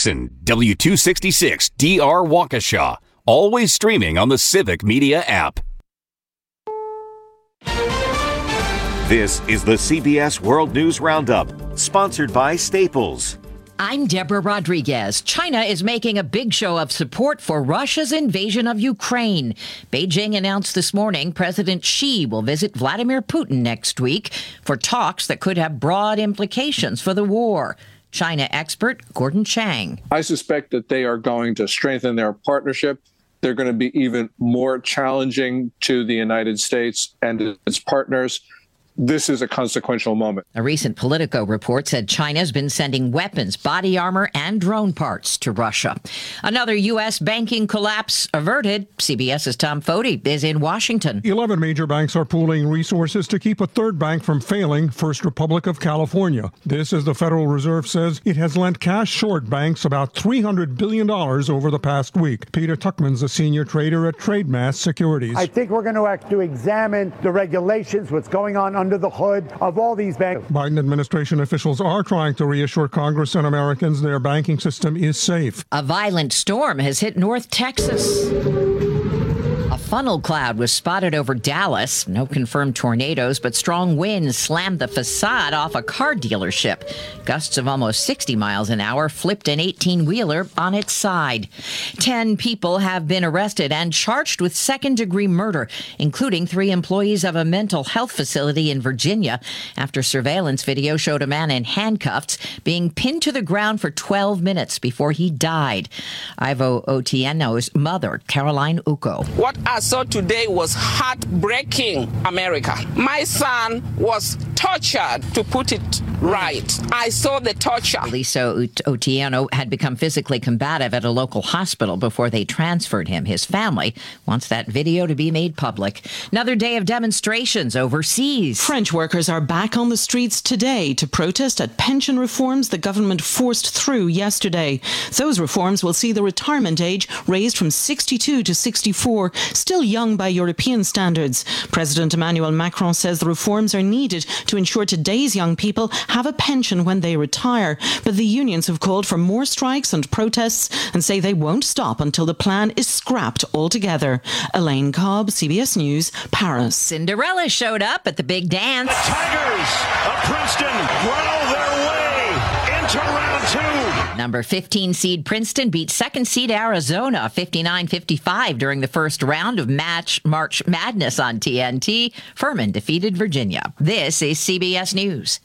Listen, W266 DR Waukesha. Always streaming on the Civic Media app. This is the CBS World News Roundup, sponsored by Staples. I'm Deborah Rodriguez. China is making a big show of support for Russia's invasion of Ukraine. Beijing announced this morning President Xi will visit Vladimir Putin next week for talks that could have broad implications for the war. China expert Gordon Chang. I suspect that they are going to strengthen their partnership. They're going to be even more challenging to the United States and its partners. This is a consequential moment. A recent Politico report said China's been sending weapons, body armor, and drone parts to Russia. Another U.S. banking collapse averted. CBS's Tom Foti is in Washington. 11 major banks are pooling resources to keep a third bank from failing, First Republic of California. This as the Federal Reserve says it has lent cash short banks about $300 billion over the past week. Peter Tuchman's a senior trader at TradeMass Securities. I think we're going to have to examine the regulations, what's going on under the hood of all these banks. Biden administration officials are trying to reassure Congress and Americans their banking system is safe. A violent storm has hit North Texas. A funnel cloud was spotted over Dallas. No confirmed tornadoes, but strong winds slammed the facade off a car dealership. Gusts of almost 60 miles an hour flipped an 18-wheeler on its side. 10 people have been arrested and charged with second-degree murder, including 3 employees of a mental health facility in Virginia, after surveillance video showed a man in handcuffs being pinned to the ground for 12 minutes before he died. Ivo Otieno's mother, Caroline Uko. What I saw today was heartbreaking, America. My son was tortured, to put it right. I saw the torture. Lisa Otieno had become physically combative at a local hospital before they transferred him. His family wants that video to be made public. Another day of demonstrations overseas. French workers are back on the streets today to protest at pension reforms the government forced through yesterday. Those reforms will see the retirement age raised from 62 to 64, still young by European standards. President Emmanuel Macron says the reforms are needed to ensure today's young people have a pension when they retire. But the unions have called for more strikes and protests and say they won't stop until the plan is scrapped altogether. Elaine Cobb, CBS News, Paris. Cinderella showed up at the big dance. The Tigers of Princeton well their way into round 2. Number 15 seed Princeton beat second seed Arizona 59-55 during the first round of March Madness on TNT. Furman defeated Virginia. This is CBS News.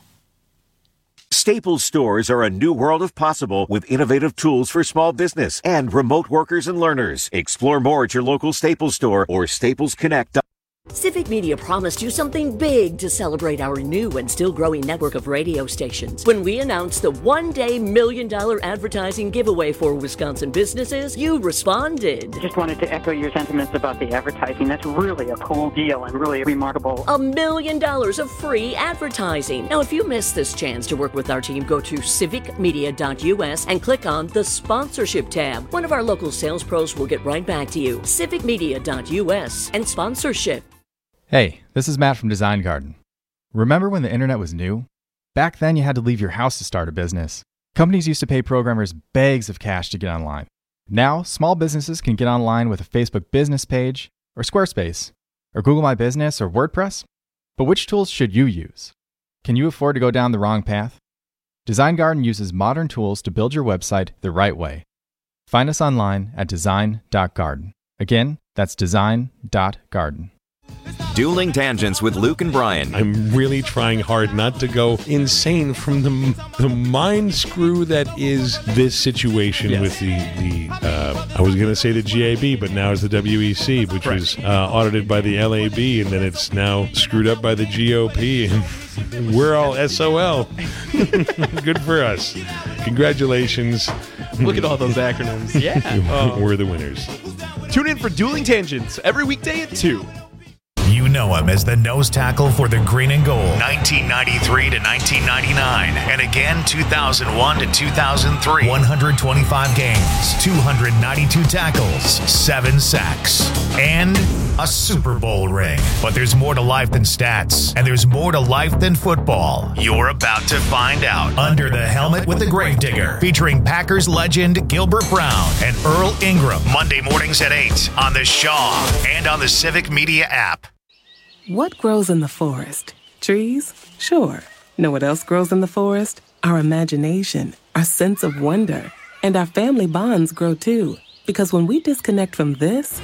Staples stores are a new world of possible with innovative tools for small business and remote workers and learners. Explore more at your local Staples store or staplesconnect.com. Civic Media promised you something big to celebrate our new and still growing network of radio stations. When we announced the one-day $1 million advertising giveaway for Wisconsin businesses, you responded. Just wanted to echo your sentiments about the advertising. That's really a cool deal and really remarkable. $1 million of free advertising. Now, if you missed this chance to work with our team, go to civicmedia.us and click on the sponsorship tab. One of our local sales pros will get right back to you. civicmedia.us and sponsorship. Hey, this is Matt from Design Garden. Remember when the internet was new? Back then you had to leave your house to start a business. Companies used to pay programmers bags of cash to get online. Now, small businesses can get online with a Facebook business page, or Squarespace, or Google My Business, or WordPress. But which tools should you use? Can you afford to go down the wrong path? Design Garden uses modern tools to build your website the right way. Find us online at design.garden. Again, that's design.garden. Dueling Tangents with Luke and Brian. I'm really trying hard not to go insane from the mind screw that is this situation with the I was going to say the GAB, but now it's the WEC, which was audited by the LAB, and then it's now screwed up by the GOP, and we're all SOL. Good for us. Congratulations. Look at all those acronyms. Yeah. We're the winners. Tune in for Dueling Tangents every weekday at 2. You know him as the nose tackle for the Green and Gold, 1993 to 1999, and again 2001 to 2003. 125 games, 292 tackles, 7 sacks, and a Super Bowl ring. But there's more to life than stats, and there's more to life than football. You're about to find out. Under the Helmet with the Gravedigger, featuring Packers legend Gilbert Brown and Earl Ingram. Monday mornings at 8 on the Shaw and on the Civic Media app. What grows in the forest? Trees? Sure. Know what else grows in the forest? Our imagination, our sense of wonder, and our family bonds grow too. Because when we disconnect from this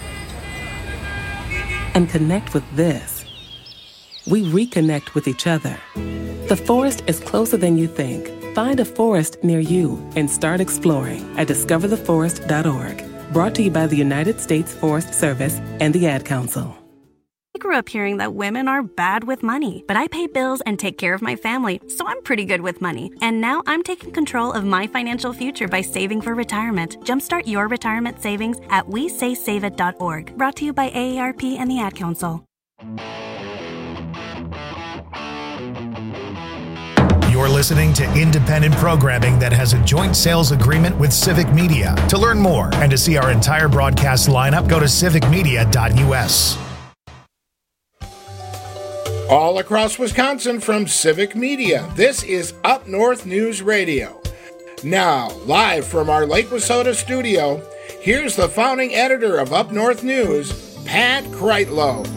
and connect with this, we reconnect with each other. The forest is closer than you think. Find a forest near you and start exploring at discovertheforest.org. Brought to you by the United States Forest Service and the Ad Council. I grew up hearing that women are bad with money, but I pay bills and take care of my family, so I'm pretty good with money. And now I'm taking control of my financial future by saving for retirement. Jumpstart your retirement savings at WeSaySaveIt.org. Brought to you by AARP and the Ad Council. You're listening to independent programming that has a joint sales agreement with Civic Media. To learn more and to see our entire broadcast lineup, go to civicmedia.us. All across Wisconsin from Civic Media, this is Up North News Radio. Now, live from our Lake Wissota studio, here's the founding editor of Up North News, Pat Kreitlow.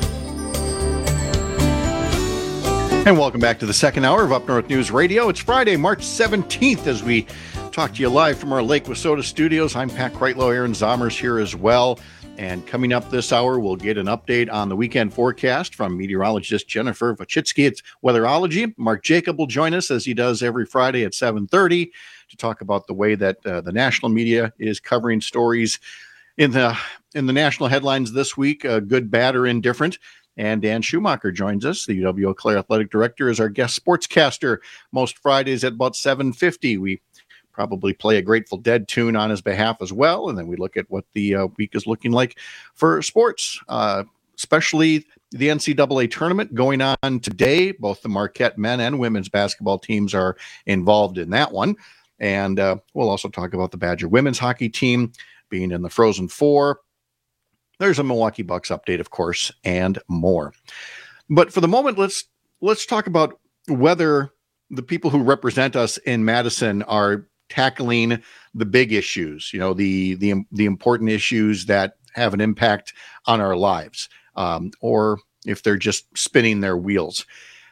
And welcome back to the second hour of Up North News Radio. It's Friday, March 17th, as we talk to you live from our Lake Wissota studios. I'm Pat Kreitlow. Aaron Zommer's here as well. And coming up this hour, we'll get an update on the weekend forecast from meteorologist Jennifer Vachitsky. It's Weatherology. Mark Jacob will join us, as he does every Friday at 7:30, to talk about the way that the national media is covering stories in the national headlines this week, good, bad, or indifferent. And Dan Schumacher joins us. The UW Eau Claire Athletic Director is our guest sportscaster most Fridays at about 7:50. We probably play a Grateful Dead tune on his behalf as well. And then we look at what the week is looking like for sports, especially the NCAA tournament going on today. Both the Marquette men and women's basketball teams are involved in that one. And we'll also talk about the Badger women's hockey team being in the Frozen Four. There's a Milwaukee Bucks update, of course, and more. But for the moment, let's talk about whether the people who represent us in Madison are tackling the big issues, the important issues that have an impact on our lives, or if they're just spinning their wheels.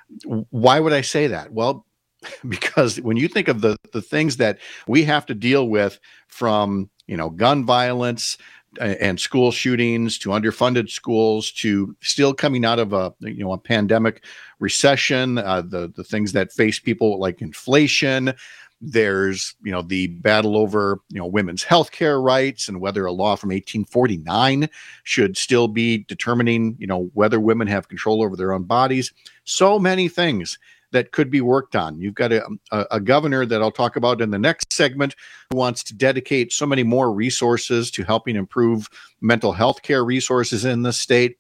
Why would I say that? Well, because when you think of the things that we have to deal with, from gun violence and school shootings to underfunded schools to still coming out of a pandemic recession, the things that face people like inflation. There's, the battle over, women's health care rights and whether a law from 1849 should still be determining, whether women have control over their own bodies. So many things that could be worked on. You've got a governor that I'll talk about in the next segment who wants to dedicate so many more resources to helping improve mental health care resources in the state.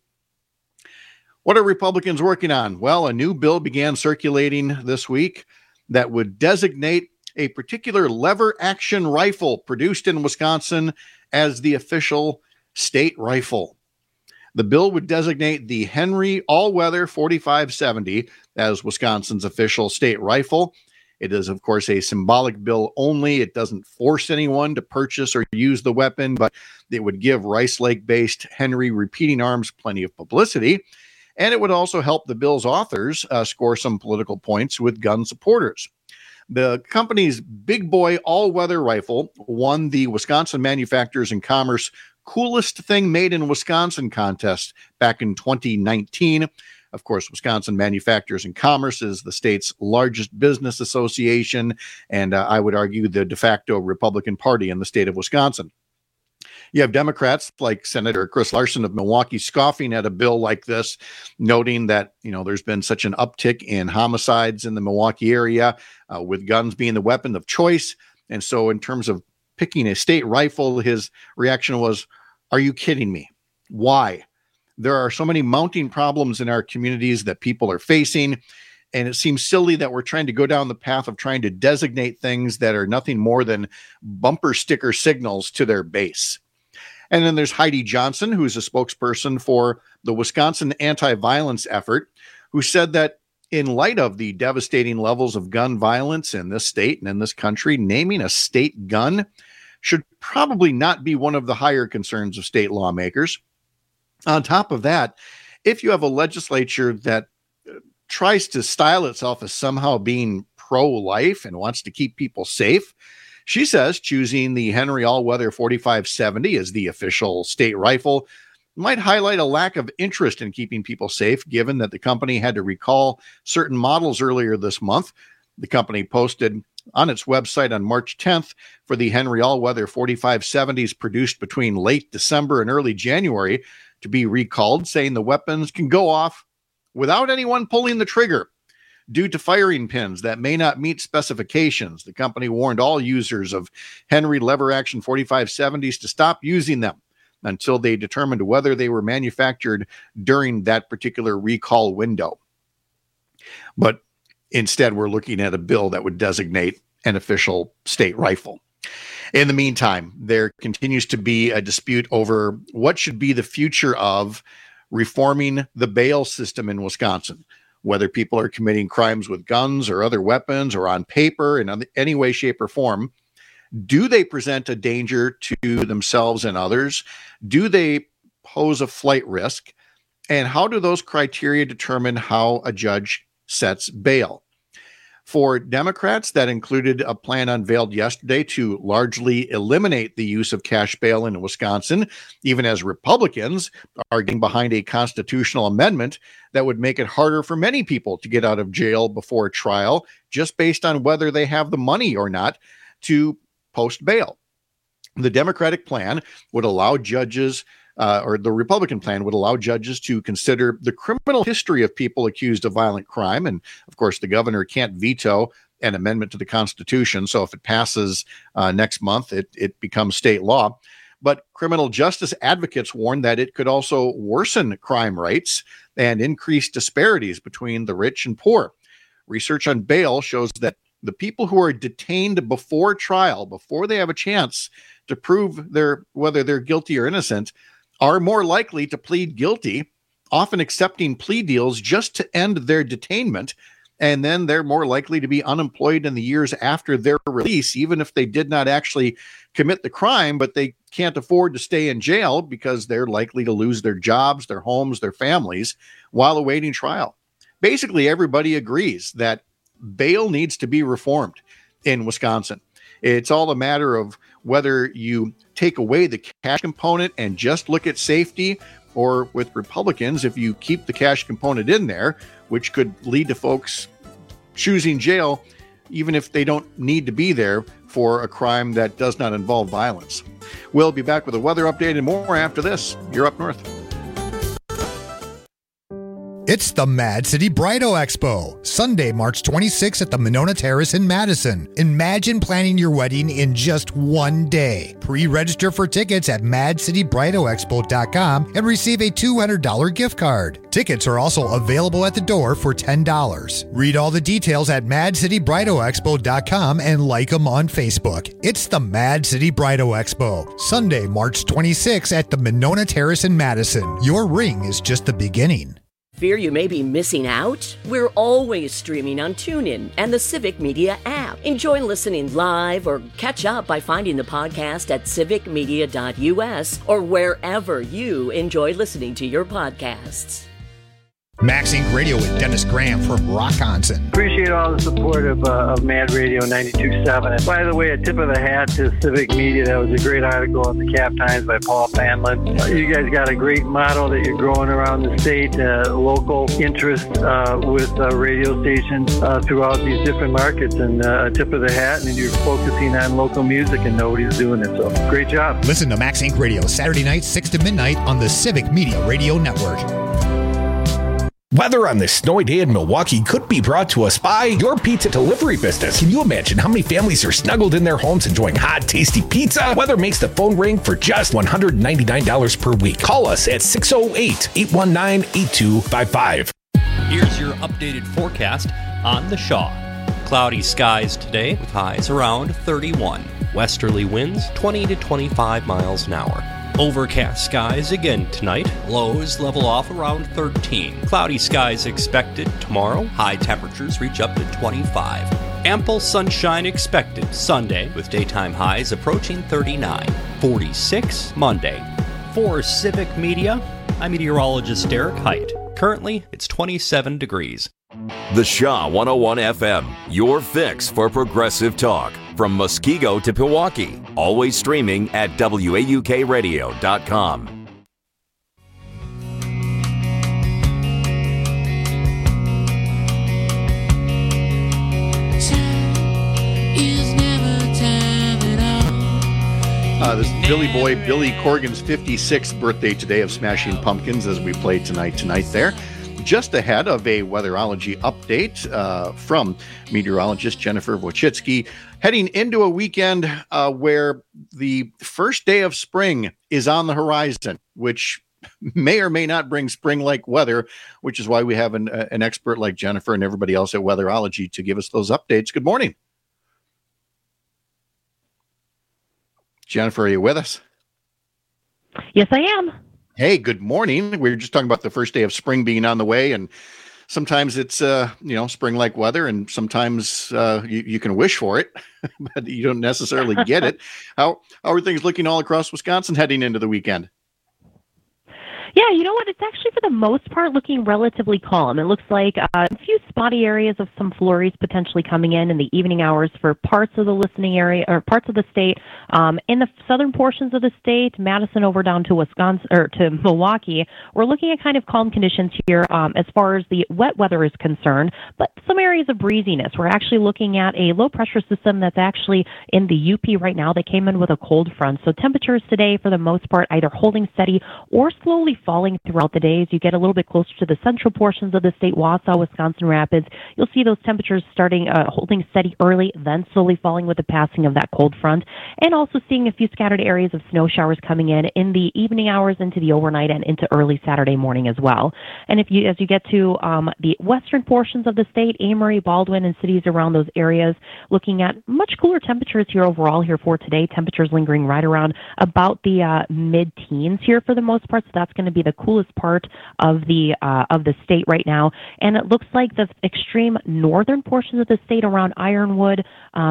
What are Republicans working on? Well, a new bill began circulating this week that would designate a particular lever action rifle produced in Wisconsin as the official state rifle. The bill would designate the Henry All-Weather 4570 as Wisconsin's official state rifle. It is, of course, a symbolic bill only. It doesn't force anyone to purchase or use the weapon, but it would give Rice Lake-based Henry Repeating Arms plenty of publicity. And it would also help the bill's authors score some political points with gun supporters. The company's Big Boy all-weather rifle won the Wisconsin Manufacturers and Commerce Coolest Thing Made in Wisconsin contest back in 2019. Of course, Wisconsin Manufacturers and Commerce is the state's largest business association, and I would argue the de facto Republican Party in the state of Wisconsin. You have Democrats like Senator Chris Larson of Milwaukee scoffing at a bill like this, noting that, there's been such an uptick in homicides in the Milwaukee area, with guns being the weapon of choice. And so in terms of picking a state rifle, his reaction was, "Are you kidding me? Why? There are so many mounting problems in our communities that people are facing. And it seems silly that we're trying to go down the path of trying to designate things that are nothing more than bumper sticker signals to their base." And then there's Heidi Johnson, who's a spokesperson for the Wisconsin anti-violence effort, who said that in light of the devastating levels of gun violence in this state and in this country, naming a state gun should probably not be one of the higher concerns of state lawmakers. On top of that, if you have a legislature that tries to style itself as somehow being pro-life and wants to keep people safe, she says choosing the Henry All-Weather 4570 as the official state rifle might highlight a lack of interest in keeping people safe, given that the company had to recall certain models earlier this month. The company posted on its website on March 10th for the Henry All-Weather 4570s produced between late December and early January to be recalled, saying the weapons can go off without anyone pulling the trigger due to firing pins that may not meet specifications. The company warned all users of Henry lever-action 4570s to stop using them until they determined whether they were manufactured during that particular recall window. But instead, we're looking at a bill that would designate an official state rifle. In the meantime, there continues to be a dispute over what should be the future of reforming the bail system in Wisconsin, whether people are committing crimes with guns or other weapons or on paper in any way, shape, or form. Do they present a danger to themselves and others? Do they pose a flight risk? And how do those criteria determine how a judge sets bail? For Democrats, that included a plan unveiled yesterday to largely eliminate the use of cash bail in Wisconsin, even as Republicans are getting behind a constitutional amendment that would make it harder for many people to get out of jail before trial, just based on whether they have the money or not to post bail. The Democratic plan would allow judges, or the Republican plan would allow judges to consider the criminal history of people accused of violent crime. And of course, the governor can't veto an amendment to the Constitution. So if it passes next month, it becomes state law. But criminal justice advocates warn that it could also worsen crime rates and increase disparities between the rich and poor. Research on bail shows that the people who are detained before trial, before they have a chance to prove whether they're guilty or innocent, are more likely to plead guilty, often accepting plea deals just to end their detainment. And then they're more likely to be unemployed in the years after their release, even if they did not actually commit the crime, but they can't afford to stay in jail because they're likely to lose their jobs, their homes, their families while awaiting trial. Basically, everybody agrees that bail needs to be reformed in Wisconsin. It's all a matter of whether you take away the cash component and just look at safety, or with Republicans, if you keep the cash component in there, which could lead to folks choosing jail, even if they don't need to be there for a crime that does not involve violence. We'll be back with a weather update and more after this. You're Up North. It's the Mad City Bridal Expo, Sunday, March 26th at the Monona Terrace in Madison. Imagine planning your wedding in just one day. Pre-register for tickets at madcitybridalexpo.com and receive a $200 gift card. Tickets are also available at the door for $10. Read all the details at madcitybridalexpo.com and like them on Facebook. It's the Mad City Bridal Expo, Sunday, March 26th at the Monona Terrace in Madison. Your ring is just the beginning. Fear you may be missing out? We're always streaming on TuneIn and the Civic Media app. Enjoy listening live or catch up by finding the podcast at civicmedia.us or wherever you enjoy listening to your podcasts. Max Inc. Radio with Dennis Graham from Rockonson. Appreciate all the support of Mad Radio 92.7. And by the way, a tip of the hat to Civic Media. That was a great article in the Cap Times by Paul Fanlin. You guys got a great model that you're growing around the state, local interest with radio stations throughout these different markets. And a tip of the hat, and you're focusing on local music and nobody's doing it. So great job. Listen to Max Inc. Radio Saturday nights 6 to midnight on the Civic Media Radio Network. Weather on this snowy day in Milwaukee could be brought to us by your pizza delivery business. Can you imagine how many families are snuggled in their homes enjoying hot, tasty pizza? Weather makes the phone ring for just $199 per week. Call us at 608-819-8255. Here's your updated forecast on the Shaw. Cloudy skies today with highs around 31. Westerly winds 20 to 25 miles an hour. Overcast skies again tonight. Lows level off around 13. Cloudy skies expected tomorrow. High temperatures reach up to 25. Ample sunshine expected Sunday with daytime highs approaching 39. 46 Monday. For Civic Media, I'm meteorologist Derek Height. Currently, it's 27 degrees. The Shaw 101 FM, your fix for progressive talk. From Muskego to Pewaukee. Always streaming at WAUKradio.com. This is Billy Boy, Billy Corgan's 56th birthday today of Smashing Pumpkins as we play tonight there. Just ahead of a weatherology update from meteorologist Jennifer Wojcicki, heading into a weekend where the first day of spring is on the horizon, which may or may not bring spring-like weather, which is why we have an expert like Jennifer and everybody else at Weatherology to give us those updates. Good morning. Jennifer, are you with us? Yes, I am. Hey, good morning. We were just talking about the first day of spring being on the way, and sometimes it's spring-like weather, and sometimes you can wish for it, but you don't necessarily get it. How are things looking all across Wisconsin heading into the weekend? Yeah, you know what? It's actually, for the most part, looking relatively calm. It looks like a few spotty areas of some flurries potentially coming in the evening hours for parts of the listening area or parts of the state. In the southern portions of the state, Madison over down to Wisconsin or to Milwaukee, we're looking at kind of calm conditions here as far as the wet weather is concerned, but some areas of breeziness. We're actually looking at a low pressure system that's actually in the UP right now. They came in with a cold front. So temperatures today, for the most part, either holding steady or slowly falling throughout the day. As you get a little bit closer to the central portions of the state, Wausau, Wisconsin Rapids, you'll see those temperatures starting holding steady early, then slowly falling with the passing of that cold front, and also seeing a few scattered areas of snow showers coming in the evening hours into the overnight and into early Saturday morning as well. And as you get to the western portions of the state, Amory, Baldwin, and cities around those areas, looking at much cooler temperatures here overall here for today. Temperatures lingering right around about the mid-teens here for the most part. So that's going to be the coolest part of the state right now. And it looks like the extreme northern portions of the state around Ironwood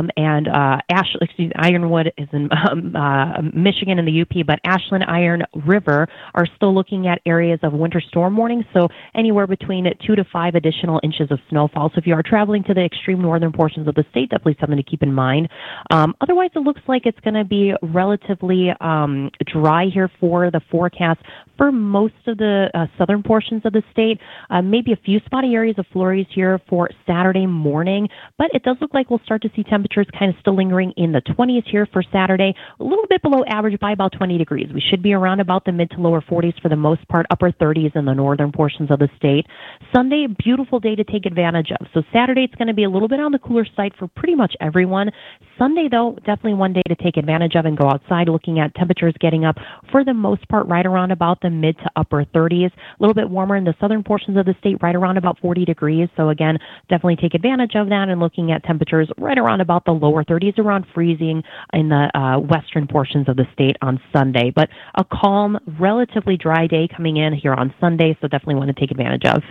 Ironwood is in Michigan in the UP, but Ashland, Iron River are still looking at areas of winter storm warnings. So anywhere between 2 to 5 additional inches of snowfall. So if you are traveling to the extreme northern portions of the state, definitely something to keep in mind. Otherwise, it looks like it's going to be relatively dry here for the forecast for most of the southern portions of the state. Maybe a few spotty areas of flurries here for Saturday morning, but it does look like we'll start to see temperatures kind of still lingering in the 20s here for Saturday, a little bit below average by about 20 degrees. We should be around about the mid to lower 40s for the most part, upper 30s in the northern portions of the state. Sunday, beautiful day to take advantage of. So Saturday, it's going to be a little bit on the cooler side for pretty much everyone. Sunday, though, definitely one day to take advantage of and go outside, looking at temperatures getting up for the most part right around about the mid to upper 30s. A little bit warmer in the southern portions of the state, right around about 40 degrees. So again, definitely take advantage of that and looking at temperatures right around about the lower 30s, around freezing in the western portions of the state on Sunday. But a calm, relatively dry day coming in here on Sunday, so definitely want to take advantage of.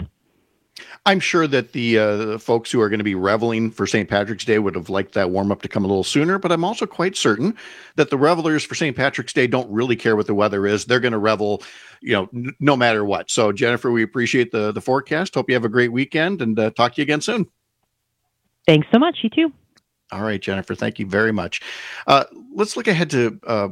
I'm sure that the folks who are going to be reveling for St. Patrick's Day would have liked that warm-up to come a little sooner, but I'm also quite certain that the revelers for St. Patrick's Day don't really care what the weather is. They're going to revel, no matter what. So, Jennifer, we appreciate the forecast. Hope you have a great weekend, and talk to you again soon. Thanks so much. You too. All right, Jennifer, thank you very much. Let's look ahead to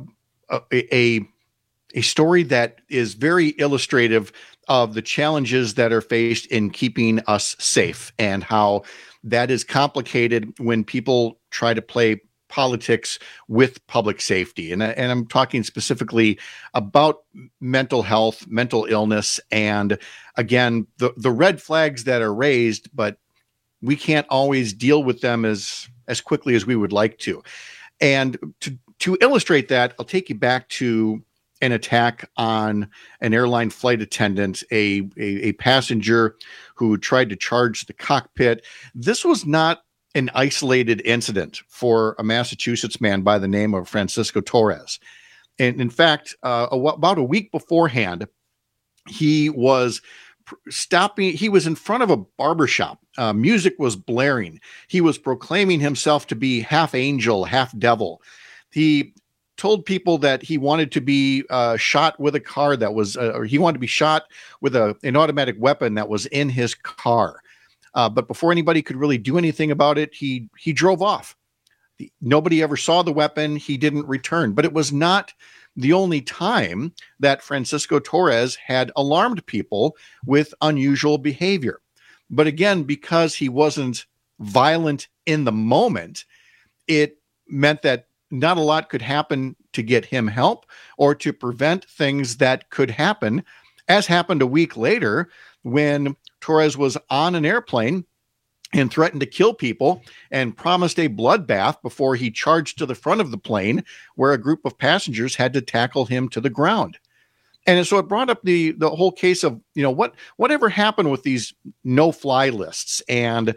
a story that is very illustrative of the challenges that are faced in keeping us safe and how that is complicated when people try to play politics with public safety. And I'm talking specifically about mental health, mental illness, and again, the red flags that are raised, but we can't always deal with them as quickly as we would like to. And to illustrate that, I'll take you back to an attack on an airline flight attendant, a passenger who tried to charge the cockpit. This was not an isolated incident for a Massachusetts man by the name of Francisco Torres. And in fact, about a week beforehand, he was stopping. He was in front of a barbershop. Music was blaring. He was proclaiming himself to be half angel, half devil. He told people that he wanted to be shot with a car that was, or he wanted to be shot with an automatic weapon that was in his car. But before anybody could really do anything about it, he drove off. Nobody ever saw the weapon. He didn't return. But it was not the only time that Francisco Torres had alarmed people with unusual behavior. But again, because he wasn't violent in the moment, it meant that not a lot could happen to get him help or to prevent things that could happen, as happened a week later when Torres was on an airplane and threatened to kill people and promised a bloodbath before he charged to the front of the plane, where a group of passengers had to tackle him to the ground. And so it brought up the whole case of, whatever happened with these no-fly lists, and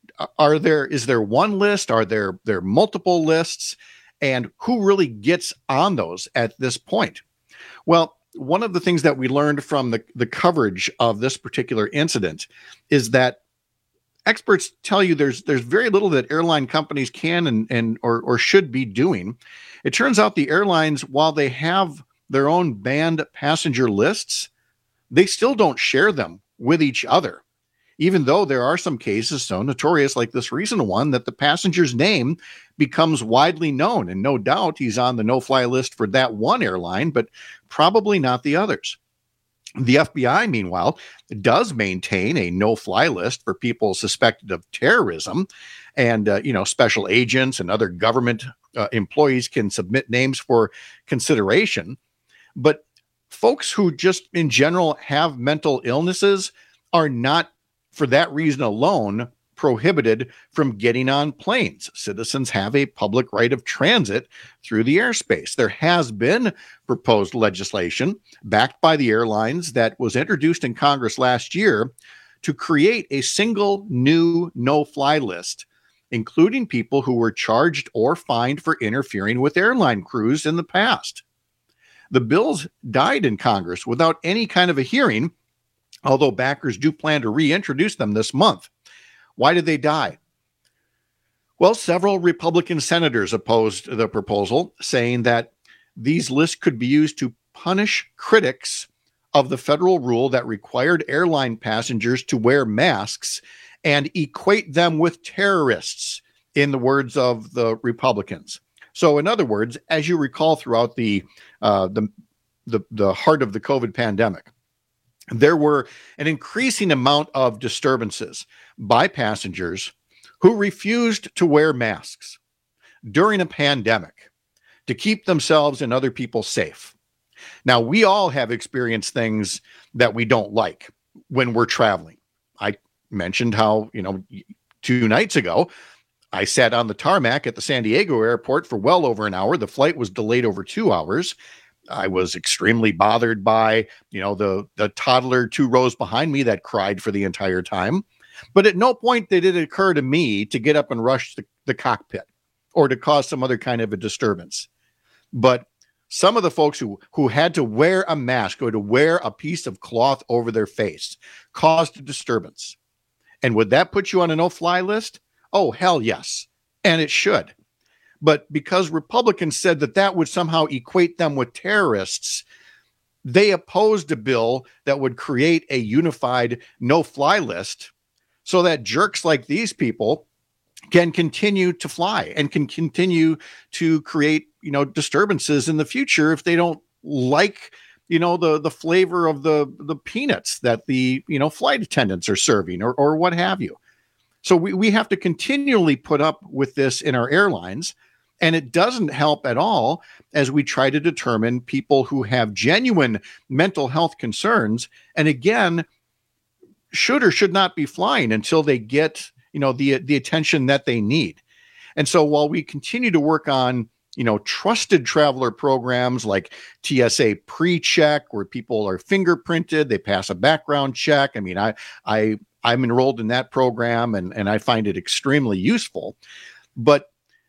is there one list? Are there multiple lists? And who really gets on those at this point? Well, one of the things that we learned from the coverage of this particular incident is that experts tell you there's very little that airline companies can or should be doing. It turns out the airlines, while they have their own banned passenger lists, they still don't share them with each other, even though there are some cases so notorious, like this recent one, that the passenger's name becomes widely known. And no doubt he's on the no-fly list for that one airline, but probably not the others. The FBI, meanwhile, does maintain a no-fly list for people suspected of terrorism, and special agents and other government employees can submit names for consideration. But folks who just in general have mental illnesses are not, for that reason alone, prohibited from getting on planes. Citizens have a public right of transit through the airspace. There has been proposed legislation backed by the airlines that was introduced in Congress last year to create a single new no-fly list, including people who were charged or fined for interfering with airline crews in the past. The bills died in Congress without any kind of a hearing, although backers do plan to reintroduce them this month. Why did they die? Well, several Republican senators opposed the proposal, saying that these lists could be used to punish critics of the federal rule that required airline passengers to wear masks and equate them with terrorists, in the words of the Republicans. So, in other words, as you recall throughout the heart of the COVID pandemic, there were an increasing amount of disturbances by passengers who refused to wear masks during a pandemic to keep themselves and other people safe. Now, we all have experienced things that we don't like when we're traveling. I mentioned how, 2 nights ago, I sat on the tarmac at the San Diego airport for well over an hour. The flight was delayed over 2 hours. I was extremely bothered by, the toddler 2 rows behind me that cried for the entire time. But at no point did it occur to me to get up and rush the cockpit or to cause some other kind of a disturbance. But some of the folks who had to wear a mask or to wear a piece of cloth over their face caused a disturbance. And would that put you on a no-fly list? Oh, hell yes. And it should. But because Republicans said that would somehow equate them with terrorists, they opposed a bill that would create a unified no-fly list so that jerks like these people can continue to fly and can continue to create, disturbances in the future if they don't like, the flavor of the peanuts that the, flight attendants are serving or what have you. So we have to continually put up with this in our airlines. And it doesn't help at all as we try to determine people who have genuine mental health concerns, and again, should or should not be flying until they get, the attention that they need. And so while we continue to work on, trusted traveler programs like TSA PreCheck, where people are fingerprinted, they pass a background check. I mean, I'm enrolled in that program and I find it extremely useful. But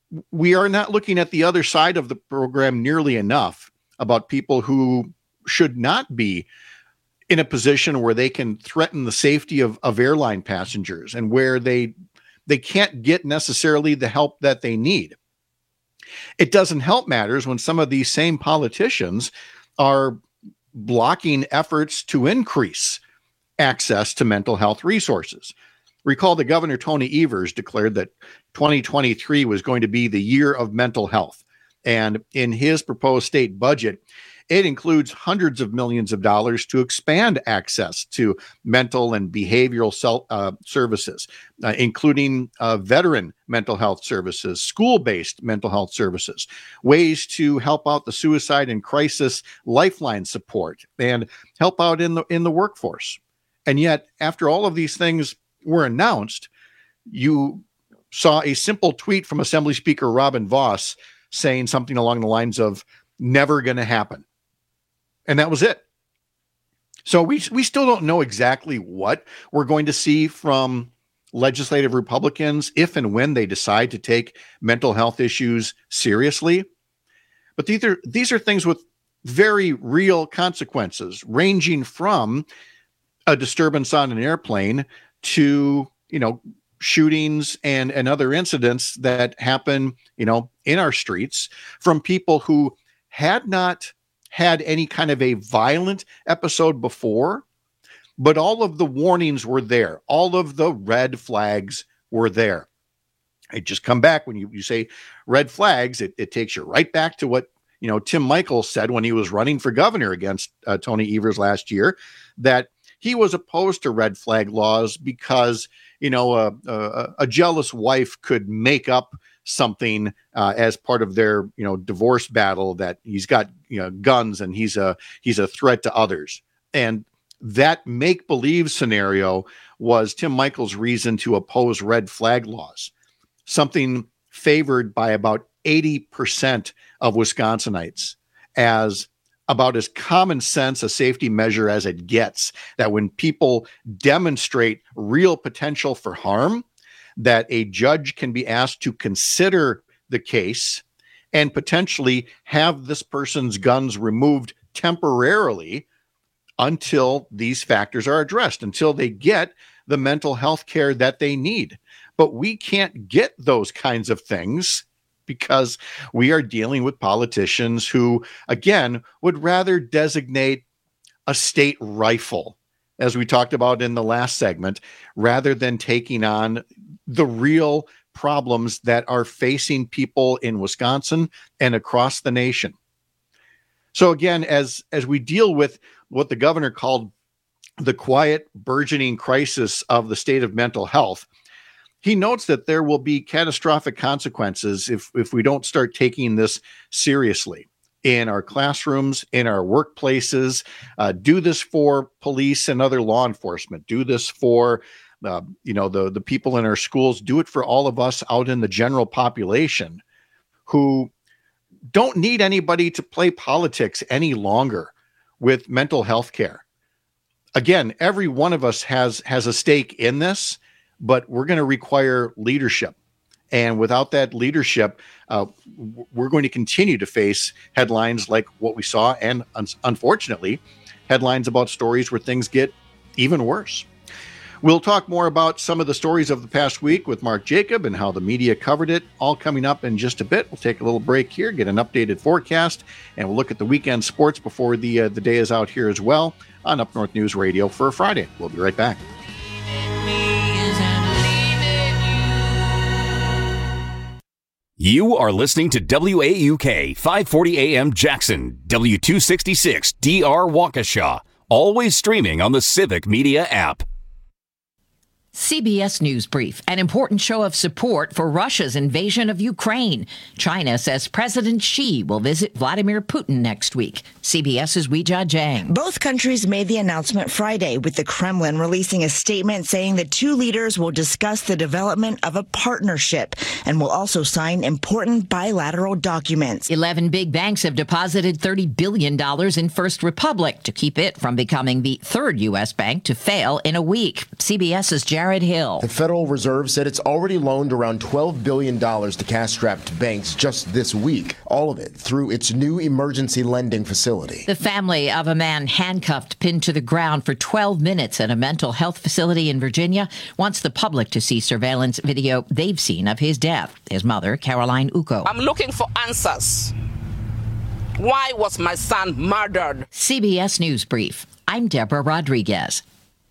we are not looking at the other side of the program nearly enough about people who should not be in a position where they can threaten the safety of airline passengers and where they can't get necessarily the help that they need. It doesn't help matters when some of these same politicians are blocking efforts to increase access to mental health resources. Recall that Governor Tony Evers declared that 2023 was going to be the year of mental health. And in his proposed state budget, it includes hundreds of millions of dollars to expand access to mental and behavioral services, including veteran mental health services, school-based mental health services, ways to help out the suicide and crisis lifeline support, and help out in the workforce. And yet, after all of these things were announced, you saw a simple tweet from Assembly Speaker Robin Vos saying something along the lines of, "Never going to happen." And that was it. So we still don't know exactly what we're going to see from legislative Republicans if and when they decide to take mental health issues seriously. But these are things with very real consequences, ranging from a disturbance on an airplane to, shootings and other incidents that happen, in our streets from people who had not had any kind of a violent episode before, but all of the warnings were there. All of the red flags were there. I just come back when you say red flags, it takes you right back to what, Tim Michels said when he was running for governor against Tony Evers last year, that he was opposed to red flag laws because, a jealous wife could make up something as part of their, divorce battle, that he's got, guns and he's a threat to others. And that make-believe scenario was Tim Michels' reason to oppose red flag laws, something favored by about 80% of Wisconsinites as about as common sense a safety measure as it gets, that when people demonstrate real potential for harm, that a judge can be asked to consider the case and potentially have this person's guns removed temporarily until these factors are addressed, until they get the mental health care that they need. But we can't get those kinds of things because we are dealing with politicians who, again, would rather designate a state rifle, as we talked about in the last segment, rather than taking on the real problems that are facing people in Wisconsin and across the nation. So again, as we deal with what the governor called the quiet, burgeoning crisis of the state of mental health, he notes that there will be catastrophic consequences if we don't start taking this seriously in our classrooms, in our workplaces. Do this for police and other law enforcement. Do this for the people in our schools. Do it for all of us out in the general population who don't need anybody to play politics any longer with mental health care. Again, every one of us has a stake in this, but we're going to require leadership. And without that leadership, we're going to continue to face headlines like what we saw, and unfortunately, headlines about stories where things get even worse. We'll talk more about some of the stories of the past week with Mark Jacob and how the media covered it, all coming up in just a bit. We'll take a little break here, get an updated forecast, and we'll look at the weekend sports before the day is out here as well on Up North News Radio for a Friday. We'll be right back. You are listening to WAUK 540 AM Jackson, W266 DR Waukesha, always streaming on the Civic Media app. CBS News Brief, an important show of support for Russia's invasion of Ukraine. China says President Xi will visit Vladimir Putin next week. CBS's Weijia Jiang. Both countries made the announcement Friday, with the Kremlin releasing a statement saying the two leaders will discuss the development of a partnership and will also sign important bilateral documents. 11 big banks have deposited $30 billion in First Republic to keep it from becoming the third U.S. bank to fail in a week. CBS's Jared Garrett Hill. The Federal Reserve said it's already loaned around $12 billion to cash-strapped banks just this week, all of it through its new emergency lending facility. The family of a man handcuffed, pinned to the ground for 12 minutes at a mental health facility in Virginia wants the public to see surveillance video they've seen of his death. His mother, Caroline Uko. I'm looking for answers. Why was my son murdered? CBS News Brief. I'm Deborah Rodriguez.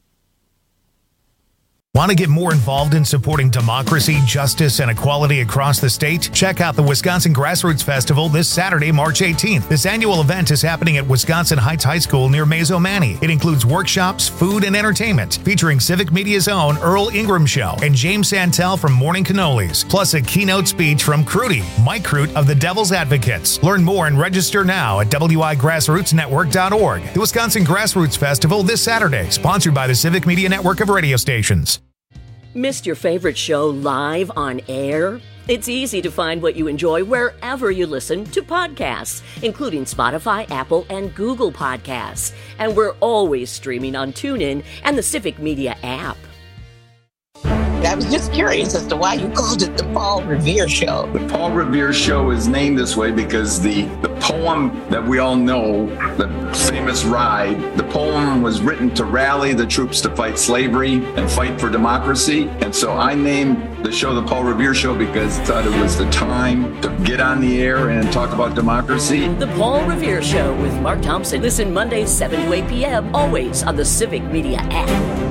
Want to get more involved in supporting democracy, justice, and equality across the state? Check out the Wisconsin Grassroots Festival this Saturday, March 18th. This annual event is happening at Wisconsin Heights High School near Mazo-Manny. It includes workshops, food, and entertainment, featuring Civic Media's own Earl Ingram Show and James Santel from Morning Cannolis, plus a keynote speech from Crudy, Mike Crute of the Devil's Advocates. Learn more and register now at wigrassrootsnetwork.org. The Wisconsin Grassroots Festival this Saturday, sponsored by the Civic Media Network of radio stations. Missed your favorite show live on air? It's easy to find what you enjoy wherever you listen to podcasts, including Spotify, Apple, and Google Podcasts. And we're always streaming on TuneIn and the Civic Media app. I was just curious as to why you called it the Paul Revere Show. The Paul Revere Show is named this way because the poem that we all know, the famous ride, the poem was written to rally the troops to fight slavery and fight for democracy. And so I named the show the Paul Revere Show because I thought it was the time to get on the air and talk about democracy. The Paul Revere Show with Mark Thompson. Listen Mondays 7 to 8 p.m. always on the Civic Media app.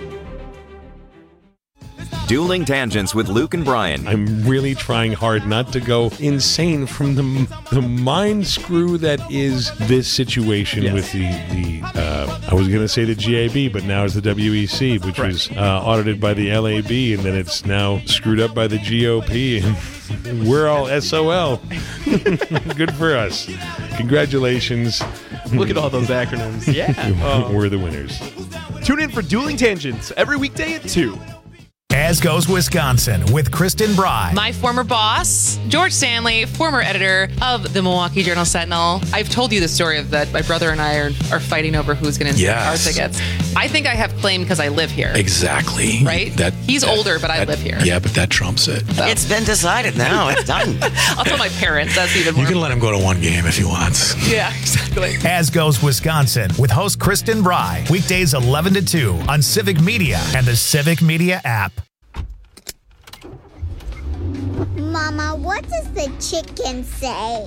Dueling Tangents with Luke and Brian. I'm really trying hard not to go insane from the mind screw that is this situation with the I was going to say the GAB, but now it's the WEC, which was audited by the LAB, and then it's now screwed up by the GOP, and we're all SOL. Good for us. Congratulations. Look at all those acronyms. Yeah. We're the winners. Tune in for Dueling Tangents every weekday at 2. As Goes Wisconsin with Kristen Bry. My former boss, George Stanley, former editor of the Milwaukee Journal-Sentinel. I've told you the story of that my brother and I are fighting over who's going to our tickets. I think I have claim because I live here. Exactly. Right? He's older, but I live here. Yeah, but that trumps it. So. It's been decided now. It's done. I'll tell my parents. That's even more. You can let him go to one game if he wants. Yeah, exactly. As Goes Wisconsin with host Kristen Bry. Weekdays 11 to 2 on Civic Media and the Civic Media app. Mama, what does the chicken say?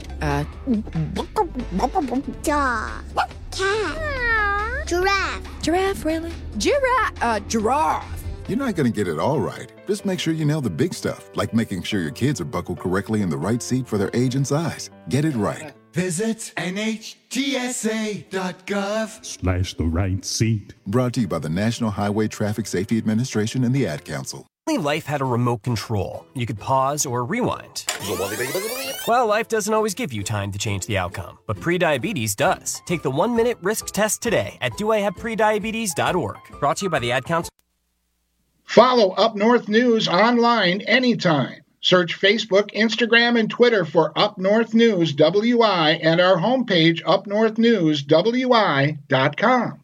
Dog. Cat. Giraffe. Giraffe, really? Giraffe. You're not going to get it all right. Just make sure you nail the big stuff, like making sure your kids are buckled correctly in the right seat for their age and size. Get it right. Visit NHTSA.gov/the right seat. Brought to you by the National Highway Traffic Safety Administration and the Ad Council. Life had a remote control. You could pause or rewind. Well, life doesn't always give you time to change the outcome, but prediabetes does. Take the 1-minute risk test today at doihaveprediabetes.org. Brought to you by the Ad Council. Follow Up North News online anytime. Search Facebook, Instagram, and Twitter for Up North News WI and our homepage, upnorthnewswi.com.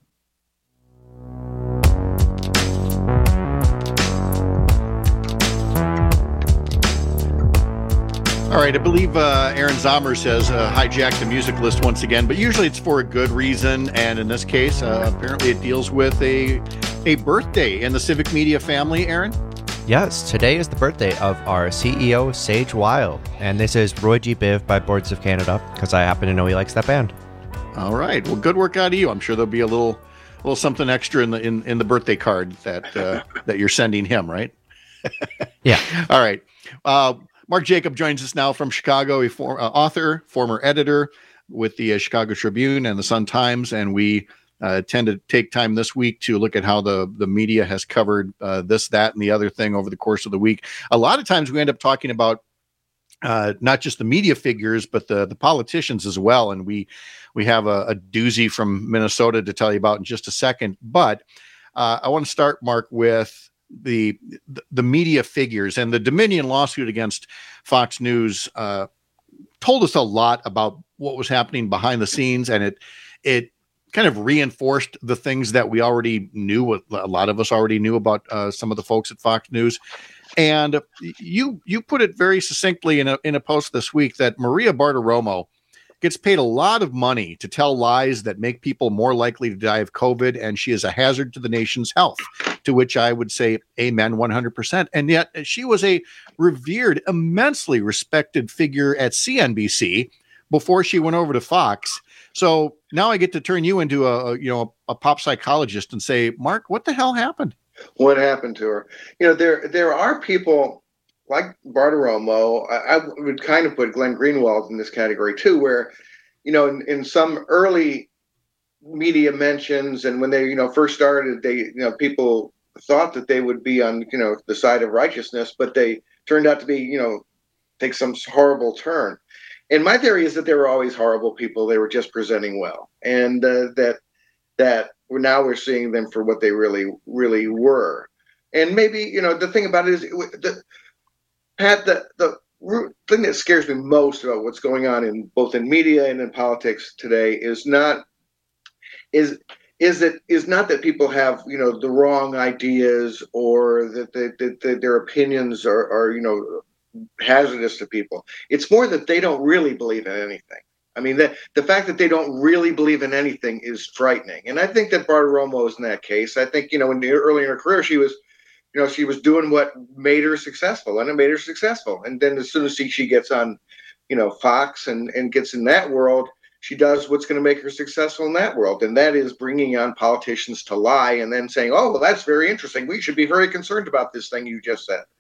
All right, I believe Aaron Zommers has hijacked the music list once again, but usually it's for a good reason, and in this case, apparently it deals with a birthday in the Civic Media family, Aaron? Yes, today is the birthday of our CEO, Sage Weil, and this is Roy G. Biv by Boards of Canada, because I happen to know he likes that band. All right, well, good work out of you. I'm sure there'll be a little something extra in the birthday card that you're sending him, right? Yeah. All right. Mark Jacob joins us now from Chicago, author, former editor with the Chicago Tribune and the Sun-Times, and we tend to take time this week to look at how the media has covered this, that, and the other thing over the course of the week. A lot of times we end up talking about not just the media figures, but the politicians as well, and we have a doozy from Minnesota to tell you about in just a second. But I want to start, Mark, with the media figures, and the Dominion lawsuit against Fox News told us a lot about what was happening behind the scenes, and it kind of reinforced the things that we already knew. A lot of us already knew about some of the folks at Fox News. And you put it very succinctly in a post this week that Maria Bartiromo gets paid a lot of money to tell lies that make people more likely to die of COVID, and she is a hazard to the nation's health, to which I would say amen 100%. And yet she was a revered, immensely respected figure at CNBC before she went over to Fox. So now I get to turn you into a pop psychologist and say, Mark, what the hell happened? What happened to her? There are people like Bartiromo. I would kind of put Glenn Greenwald in this category too, where, in some early media mentions and when they, first started, they, people thought that they would be on, the side of righteousness, but they turned out to be, take some horrible turn. And my theory is that they were always horrible people. They were just presenting well. And that now we're seeing them for what they really, really were. And maybe, the thing about it is, Pat, the thing that scares me most about what's going on in both in media and in politics today is not that people have, the wrong ideas or that their opinions are hazardous to people. It's more that they don't really believe in anything. I mean, the fact that they don't really believe in anything is frightening. And I think that Bartiromo is in that case. I think, early in her career, she was doing what made her successful, and it made her successful. And then as soon as she gets on, Fox and gets in that world, she does what's going to make her successful in that world. And that is bringing on politicians to lie and then saying, oh, well, that's very interesting. We should be very concerned about this thing you just said.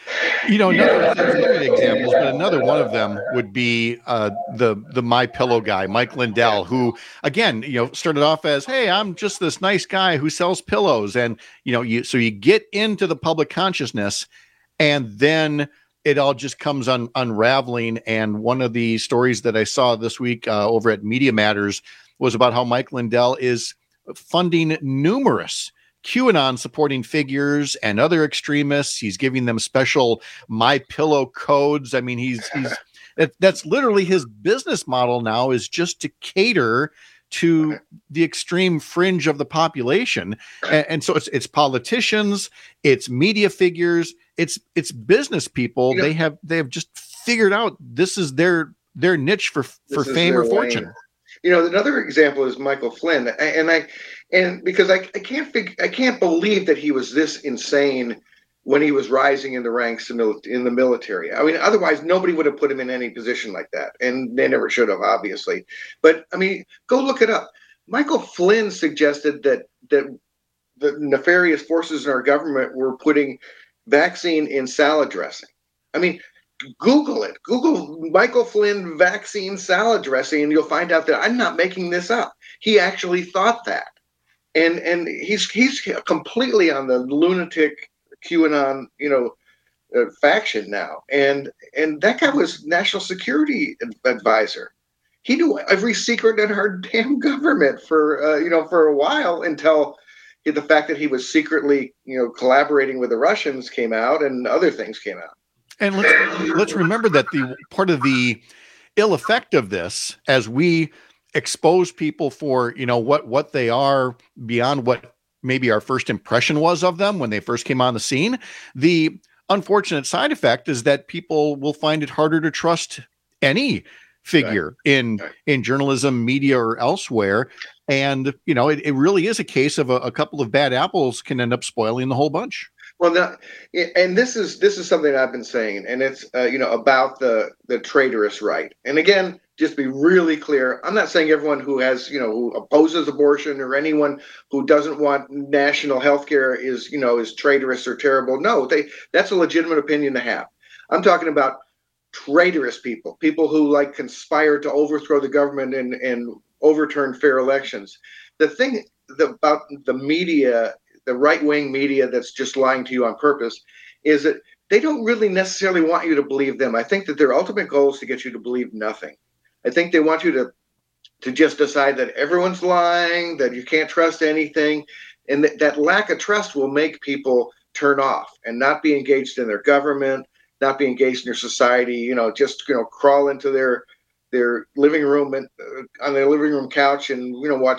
There's examples, but another one of them would be the My Pillow guy, Mike Lindell, who again, started off as, hey, I'm just this nice guy who sells pillows, and so you get into the public consciousness, and then it all just comes unraveling. And one of the stories that I saw this week over at Media Matters was about how Mike Lindell is funding numerous QAnon supporting figures and other extremists. He's giving them special My Pillow codes. I mean, that's literally his business model now, is just to cater to the extreme fringe of the population. And so it's politicians, it's media figures, it's business people. They have just figured out this is their niche for fame or fortune. Another example is Michael Flynn, and because I can't believe that he was this insane when he was rising in the ranks in the military. I mean, otherwise nobody would have put him in any position like that, and they never should have, obviously. But I mean, go look it up. Michael Flynn suggested that the nefarious forces in our government were putting vaccine in salad dressing. I mean, Google it. Google Michael Flynn vaccine salad dressing, and you'll find out that I'm not making this up. He actually thought that. And he's completely on the lunatic QAnon, faction now. And that guy was national security advisor. He knew every secret in our damn government for a while, until the fact that he was secretly, collaborating with the Russians came out, and other things came out. And let's remember that the part of the ill effect of this, as we expose people for what they are beyond what maybe our first impression was of them when they first came on the scene, the unfortunate side effect is that people will find it harder to trust any figure in journalism, media, or elsewhere. And it really is a case of a couple of bad apples can end up spoiling the whole bunch. Well, and this is something I've been saying, and it's about the traitorous right. And again, just be really clear, I'm not saying everyone who has who opposes abortion or anyone who doesn't want national health care is traitorous or terrible. No, that's a legitimate opinion to have. I'm talking about traitorous people who conspire to overthrow the government and overturn fair elections. The thing about the media, the right-wing media that's just lying to you on purpose, is that they don't really necessarily want you to believe them. I think that their ultimate goal is to get you to believe nothing. I think they want you to just decide that everyone's lying, that you can't trust anything, and that lack of trust will make people turn off and not be engaged in their government, not be engaged in their society, just crawl into their living room and on their living room couch and watch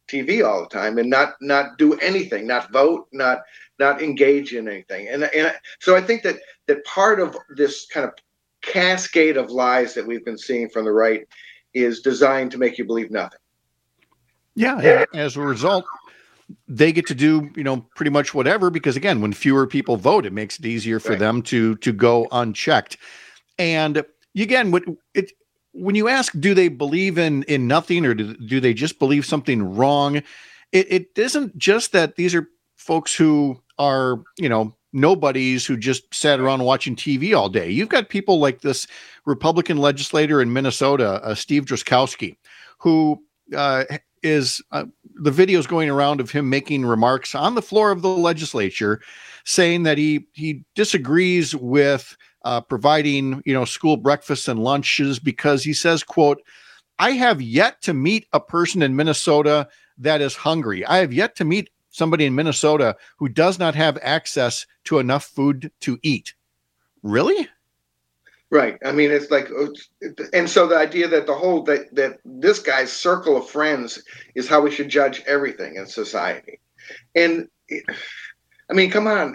TV all the time and not do anything, not vote, not engage in anything. And so I think that part of this kind of cascade of lies that we've been seeing from the right is designed to make you believe nothing. Yeah, and as a result, they get to do, pretty much whatever, because again, when fewer people vote, it makes it easier for them to go unchecked. And again, when you ask, do they believe in nothing, or do they just believe something wrong? It isn't just that these are folks who are, nobodies who just sat around watching TV all day. You've got people like this Republican legislator in Minnesota, Steve Drazkowski, who is the videos going around of him making remarks on the floor of the legislature saying that he disagrees with providing, school breakfasts and lunches because he says, quote, "I have yet to meet a person in Minnesota that is hungry. I have yet to meet somebody in Minnesota who does not have access to enough food to eat." Really? Right. I mean, it's like, and so the idea that that this guy's circle of friends is how we should judge everything in society. And I mean, come on.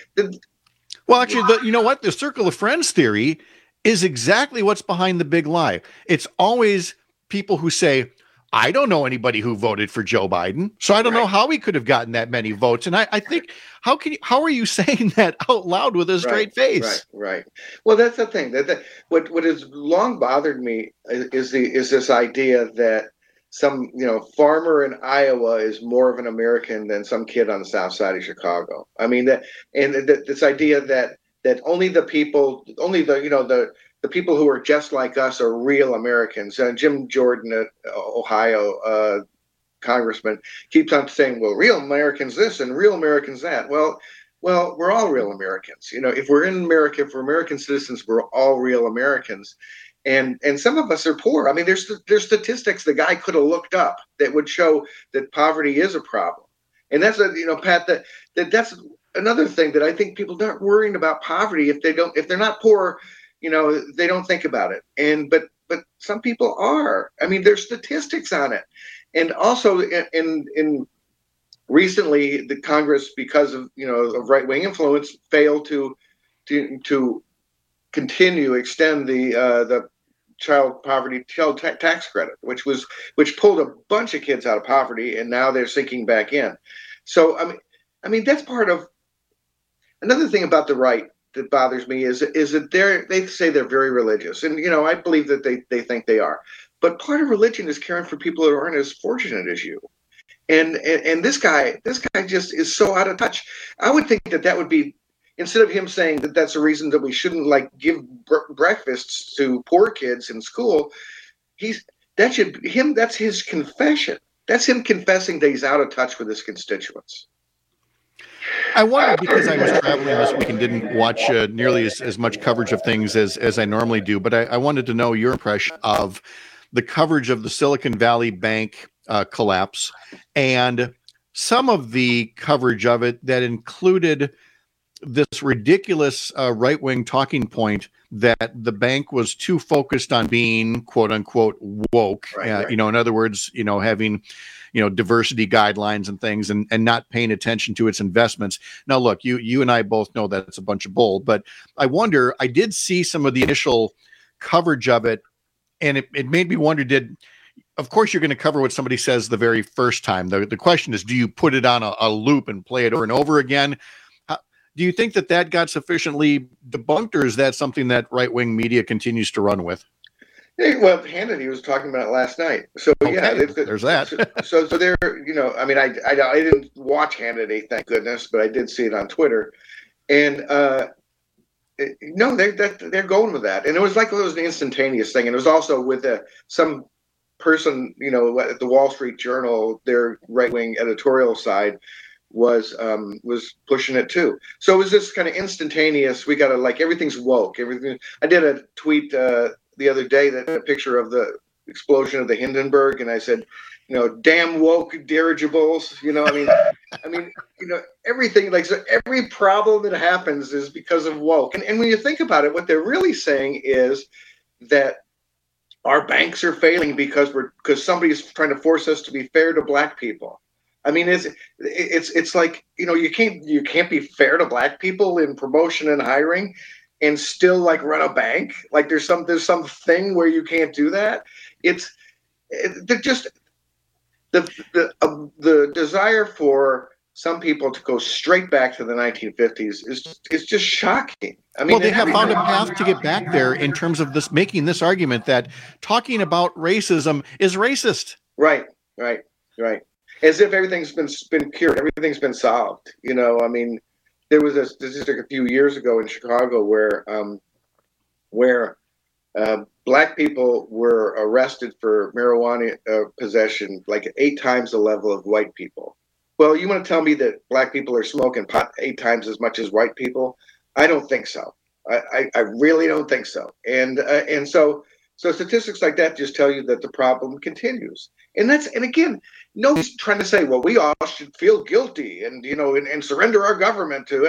Well, actually, you know what? The circle of friends theory is exactly what's behind the big lie. It's always people who say, I don't know anybody who voted for Joe Biden, so I don't know how he could have gotten that many votes. And I think, how are you saying that out loud with a straight face? Right. Well, that's the thing. What has long bothered me is this idea that some farmer in Iowa is more of an American than some kid on the south side of Chicago. I mean this idea that only the people who are just like us are real Americans. Jim Jordan, Ohio congressman, keeps on saying, well, real Americans this and real Americans that. Well, we're all real Americans. If we're in America, if we're American citizens, we're all real Americans. And some of us are poor. I mean, there's statistics the guy could have looked up that would show that poverty is a problem. And that's Pat, that's another thing that I think people aren't worrying about poverty if they're not poor. They don't think about it. But some people are. I mean, there's statistics on it. And also in recently the Congress, because of right-wing influence, failed to extend the child tax credit, which pulled a bunch of kids out of poverty, and now they're sinking back in. So I mean that's part of another thing about the right that bothers me is that they say they're very religious, and I believe that they think they are, but part of religion is caring for people that aren't as fortunate as you, and this guy just is so out of touch. I would think that would be, instead of him saying that that's a reason that we shouldn't give breakfasts to poor kids in school, that's his confession. That's him confessing that he's out of touch with his constituents. I wonder, because I was traveling this week and didn't watch nearly as much coverage of things as I normally do, but I wanted to know your impression of the coverage of the Silicon Valley Bank collapse and some of the coverage of it that included this ridiculous right-wing talking point that the bank was too focused on being quote unquote woke, right. In other words, having, diversity guidelines and things and not paying attention to its investments. Now, look, you and I both know that it's a bunch of bull, but I did see some of the initial coverage of it, and it made me wonder, of course you're going to cover what somebody says the very first time. The question is, do you put it on a loop and play it over and over again? Do you think that got sufficiently debunked, or is that something that right-wing media continues to run with? Well, Hannity was talking about it last night. So okay, yeah, there's that. so there, I mean, I didn't watch Hannity, thank goodness, but I did see it on Twitter, and no, they're going with that, and it was like it was an instantaneous thing, and it was also with some person, at the Wall Street Journal, their right-wing editorial side was pushing it too. So it was this kind of instantaneous. We got to everything's woke. Everything. I did a tweet the other day that a picture of the explosion of the Hindenburg, and I said, damn woke dirigibles. I mean, everything so every problem that happens is because of woke. And when you think about it, what they're really saying is that our banks are failing because somebody's trying to force us to be fair to black people. I mean, it's like, you can't be fair to black people in promotion and hiring and still like run a bank. Like there's some thing where you can't do that. The desire for some people to go straight back to the 1950s is just shocking. I mean, they have found a path to get back there in terms of making this argument that talking about racism is racist. Right. As if everything's been cured, everything's been solved. I mean, there was a statistic a few years ago in Chicago where black people were arrested for marijuana possession like 8 times the level of white people. Well, you want to tell me that black people are smoking pot 8 times as much as white people? I don't think so. I really don't think so. And so statistics like that just tell you that the problem continues. And again, nobody's trying to say, well, we all should feel guilty and surrender our government to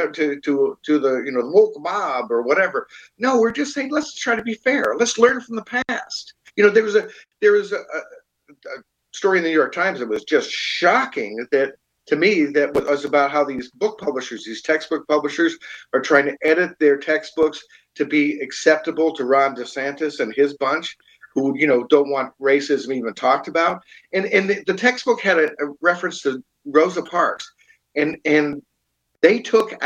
the woke mob or whatever. No, we're just saying, let's try to be fair. Let's learn from the past. There was a story in the New York Times that was just shocking that was about how these book publishers, these textbook publishers, are trying to edit their textbooks to be acceptable to Ron DeSantis and his bunch, who don't want racism even talked about. And the textbook had a reference to Rosa Parks, and they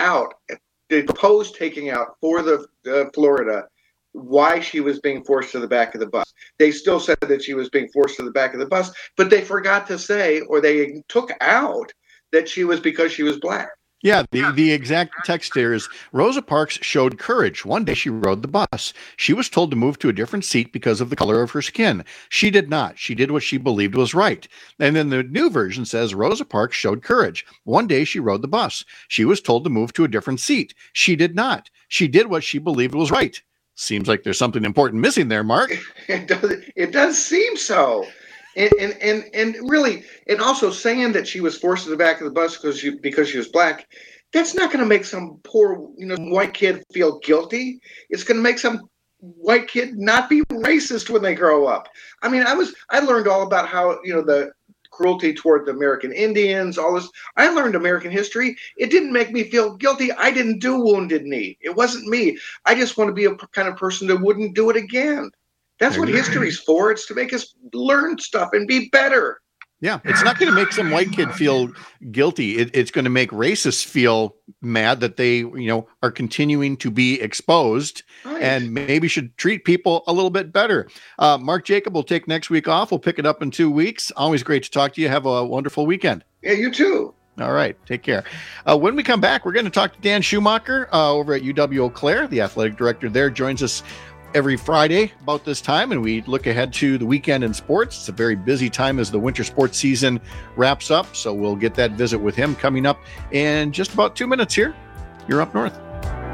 proposed taking out for the Florida why she was being forced to the back of the bus. They still said that she was being forced to the back of the bus, but they forgot to say, or they took out, that she was because she was black. Yeah, the exact text there is, Rosa Parks showed courage. One day she rode the bus. She was told to move to a different seat because of the color of her skin. She did not. She did what she believed was right. And then the new version says, Rosa Parks showed courage. One day she rode the bus. She was told to move to a different seat. She did not. She did what she believed was right. Seems like there's something important missing there, Mark. It does seem so. And really, and also saying that she was forced to the back of the bus because she was black, that's not going to make some poor white kid feel guilty. It's going to make some white kid not be racist when they grow up. I mean, I learned all about how the cruelty toward the American Indians, all this. I learned American history. It didn't make me feel guilty. I didn't do Wounded Knee. It wasn't me. I just want to be a kind of person that wouldn't do it again. That's what history's for. It's to make us learn stuff and be better. Yeah, it's not going to make some white kid feel guilty. It's going to make racists feel mad that they, are continuing to be exposed, and maybe should treat people a little bit better. Mark Jacob will take next week off. We'll pick it up in 2 weeks. Always great to talk to you. Have a wonderful weekend. Yeah, you too. All right, take care. When we come back, we're going to talk to Dan Schumacher over at UW Eau Claire. The athletic director there joins us every Friday about this time, and we look ahead to the weekend in sports. It's a very busy time as the winter sports season wraps up, so we'll get that visit with him coming up in just about 2 minutes here. You're Up North.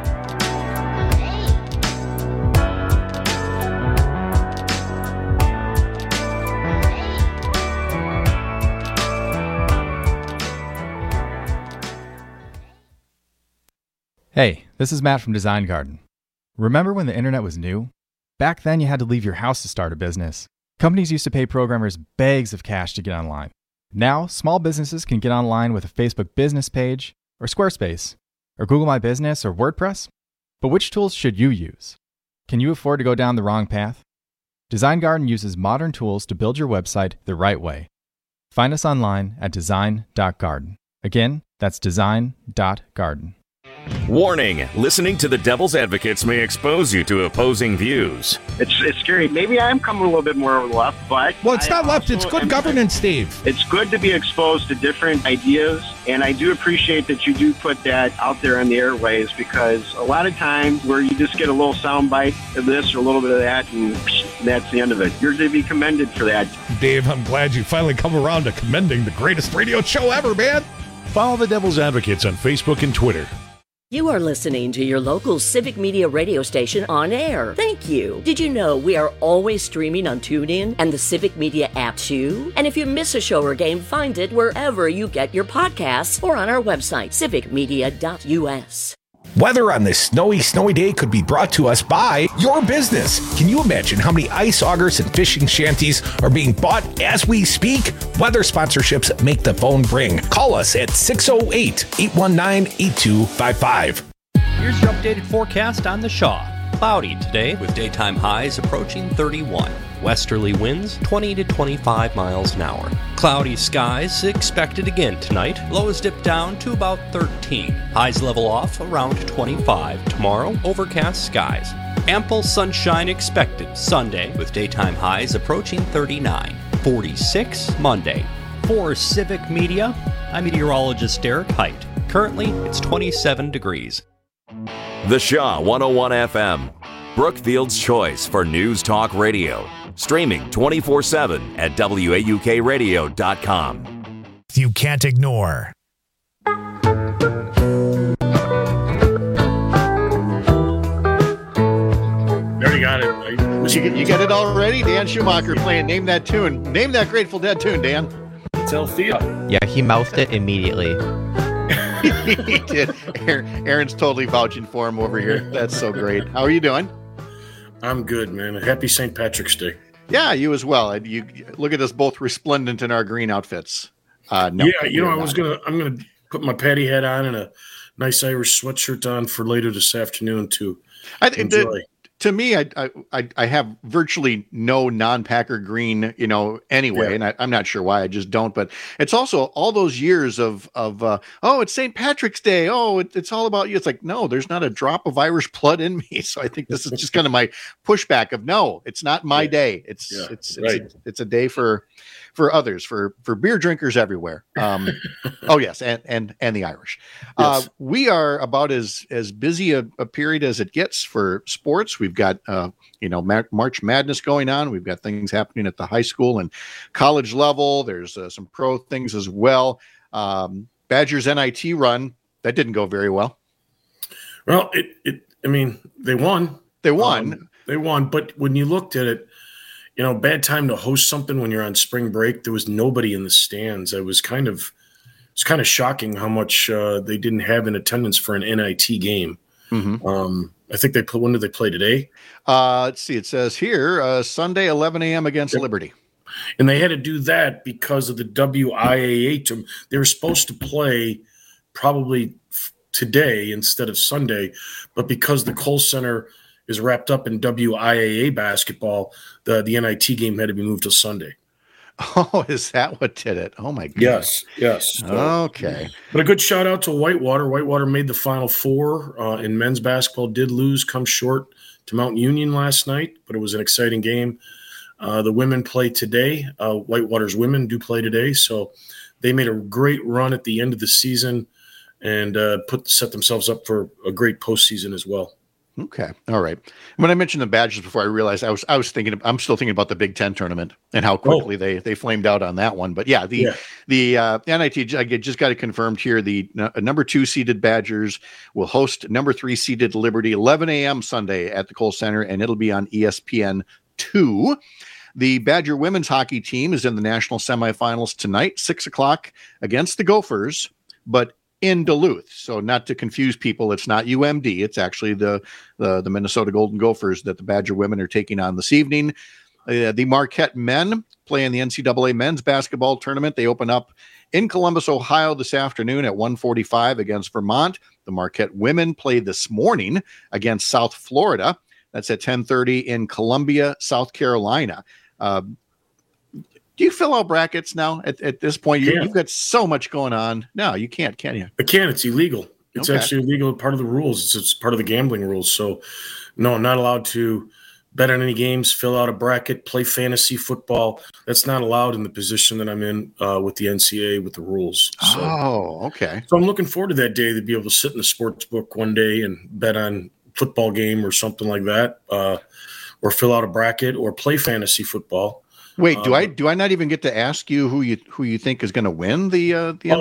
Hey, this is Matt from Design Garden. Remember when the internet was new? Back then, you had to leave your house to start a business. Companies used to pay programmers bags of cash to get online. Now, small businesses can get online with a Facebook business page, or Squarespace, or Google My Business, or WordPress. But which tools should you use? Can you afford to go down the wrong path? Design Garden uses modern tools to build your website the right way. Find us online at design.garden. Again, that's design.garden. Warning, listening to the Devil's Advocates may expose you to opposing views. It's scary. Maybe I am coming a little bit more left, but... Well, it's not left. It's good governance, Steve. It's good to be exposed to different ideas, and I do appreciate that you do put that out there on the airways, because a lot of times where you just get a little soundbite of this or a little bit of that, and that's the end of it. You're to be commended for that. Dave, I'm glad you finally come around to commending the greatest radio show ever, man. Follow the Devil's Advocates on Facebook and Twitter. You are listening to your local Civic Media radio station on air. Thank you. Did you know we are always streaming on TuneIn and the Civic Media app too? And if you miss a show or game, find it wherever you get your podcasts or on our website, civicmedia.us. Weather on this snowy day could be brought to us by your business. Can you imagine how many ice augers and fishing shanties are being bought as we speak? Weather sponsorships make the phone ring. Call us at 608-819-8255. Here's your updated forecast on the Shaw. Cloudy today with daytime highs approaching 31. Westerly winds 20 to 25 miles an hour. Cloudy skies expected again tonight. Lows dip down to about 13. Highs level off around 25. Tomorrow, overcast skies. Ample sunshine expected Sunday with daytime highs approaching 39. 46 Monday. For Civic Media, I'm meteorologist Derek Height. Currently, it's 27 degrees. The Shaw 101 FM, Brookfield's choice for news talk radio. Streaming 24/7 at WAUKradio.com. You can't ignore. Already got it. You got it already? Dan Schumacher playing Name That Tune. Name that Grateful Dead tune, Dan. It's Althea. Yeah, he mouthed it immediately. He did. Aaron's totally vouching for him over here. That's so great. How are you doing? I'm good, man. Happy St. Patrick's Day. Yeah, you as well. You look at us both resplendent in our green outfits. No, yeah, I'm gonna put my patty hat on and a nice Irish sweatshirt on for later this afternoon to enjoy. To me, I have virtually no non-Packer green, anyway, and I'm not sure why. I just don't. But it's also all those years of it's St. Patrick's Day. Oh, it's all about you. It's like, no, there's not a drop of Irish blood in me. So I think this is just kind of my pushback of no, it's not my day. It's a day for others, for beer drinkers everywhere. Oh yes, and the Irish. Yes. We are about as busy a period as it gets for sports. We've got March Madness going on. We've got things happening at the high school and college level. There's some pro things as well. Badgers NIT run that didn't go very well. Well, they won. They won. But when you looked at it, bad time to host something when you're on spring break. There was nobody in the stands. It's kind of shocking how much they didn't have in attendance for an NIT game. Mm-hmm. I think when did they play today? Let's see. It says here Sunday, 11 a.m. against Liberty. And they had to do that because of the WIAA. They were supposed to play probably today instead of Sunday, but because the Kohl Center is wrapped up in WIAA basketball, the NIT game had to be moved to Sunday. Oh, is that what did it? Oh, my goodness. Yes. Okay. But a good shout out to Whitewater. Whitewater made the Final Four in men's basketball, did lose, come short to Mount Union last night, but it was an exciting game. The women play today. Whitewater's women do play today, so they made a great run at the end of the season and set themselves up for a great postseason as well. Okay. All right. When I mentioned the Badgers before, I realized I'm still thinking about the Big Ten tournament and how quickly they flamed out on that one. But the NIT, I just got it confirmed here. The number 2 seeded Badgers will host number 3 seeded Liberty, 11 a.m. Sunday at the Kohl Center, and it'll be on ESPN2. The Badger women's hockey team is in the national semifinals tonight, 6:00 against the Gophers, but in Duluth. So not to confuse people, it's not UMD. It's actually the Minnesota Golden Gophers that the Badger women are taking on this evening. The Marquette men play in the NCAA men's basketball tournament. They open up in Columbus, Ohio this afternoon at 1:45 against Vermont. The Marquette women play this morning against South Florida. That's at 10:30 in Columbia, South Carolina. Do you fill out brackets now at this point? You've got so much going on. No, you can't, can you? I can. It's illegal. It's actually illegal. Part of the rules. It's part of the gambling rules. So, no, I'm not allowed to bet on any games, fill out a bracket, play fantasy football. That's not allowed in the position that I'm in with the NCAA with the rules. So, okay. So I'm looking forward to that day to be able to sit in the sports book one day and bet on football game or something like that, or fill out a bracket or play fantasy football. Wait, do I not even get to ask you who you think is going to win the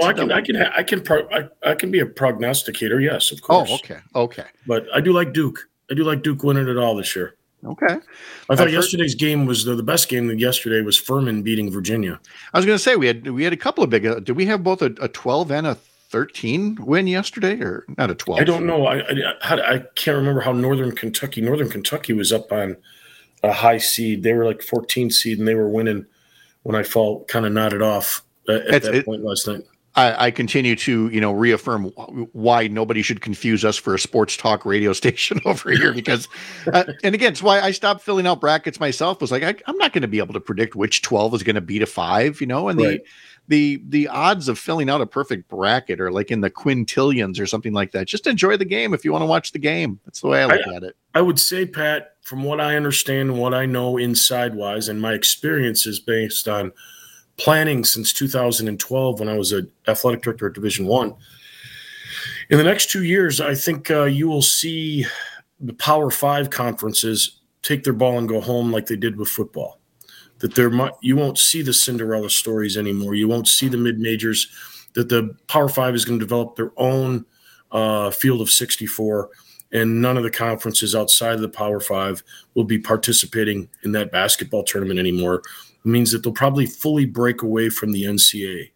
I can be a prognosticator. Yes, of course. Oh, okay. But I do like Duke. I do like Duke winning it all this year. Okay. I thought yesterday's game was the best game. Yesterday was Furman beating Virginia. I was going to say we had a couple of big. Did we have both a 12 and a 13 win yesterday, or not a 12? I don't know. I can't remember how Northern Kentucky was up on a high seed. They were like 14 seed, and they were winning when I felt kind of nodded off at that point last night. I continue to, reaffirm why nobody should confuse us for a sports talk radio station over here, because, and again, it's why I stopped filling out brackets myself. Was like, I'm not going to be able to predict which 12 is going to beat a 5, and right. The odds of filling out a perfect bracket are like in the quintillions or something like that. Just enjoy the game if you want to watch the game. That's the way I look at it. I would say, Pat, from what I understand and what I know inside wise, and my experience is based on planning since 2012 when I was an athletic director at Division I. In the next 2 years, I think you will see the Power 5 conferences take their ball and go home like they did with football. That you won't see the Cinderella stories anymore. You won't see the mid-majors. That the Power 5 is going to develop their own field of 64, and none of the conferences outside of the Power 5 will be participating in that basketball tournament anymore. Means that they'll probably fully break away from the NCAA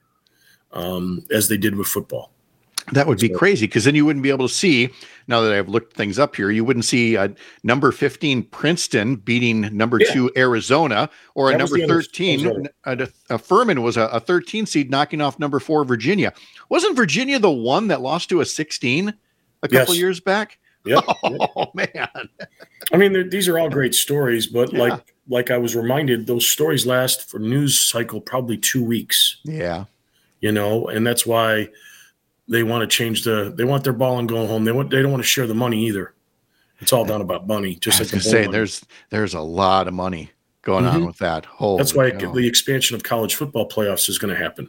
as they did with football. That would be crazy, because then you wouldn't be able to see, now that I've looked things up here, you wouldn't see number 15 Princeton beating number 2 Arizona, or a number 13. Furman was a 13 seed knocking off number 4 Virginia. Wasn't Virginia the one that lost to a 16 a couple years back? Yep. Oh, man. I mean, these are all great stories, but like I was reminded, those stories last for news cycle probably 2 weeks. Yeah. And that's why they want to change they want their ball and going home. They don't want to share the money either. It's all done about money. Just I was like going to say, there's a lot of money going on with that. That's why the expansion of college football playoffs is going to happen.